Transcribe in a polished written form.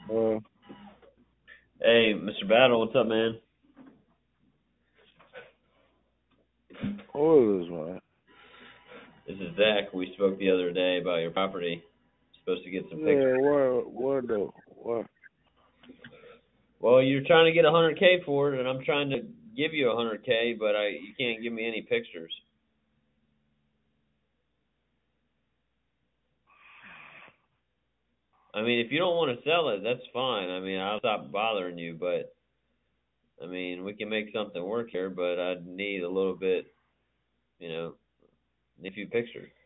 Uh, Hey, Mr. Battle, what's up, man? what is this, man? This is Zach. We spoke the other day about your property. Supposed to get some pictures. Yeah, what though? What? Well, you're trying to get 100K for it, and I'm trying to give you 100K, but you can't give me any pictures. I mean, if you don't want to sell it, that's fine. I mean, I'll stop bothering you, but I mean, we can make something work here, but I'd need a little bit, you know, need a few pictures.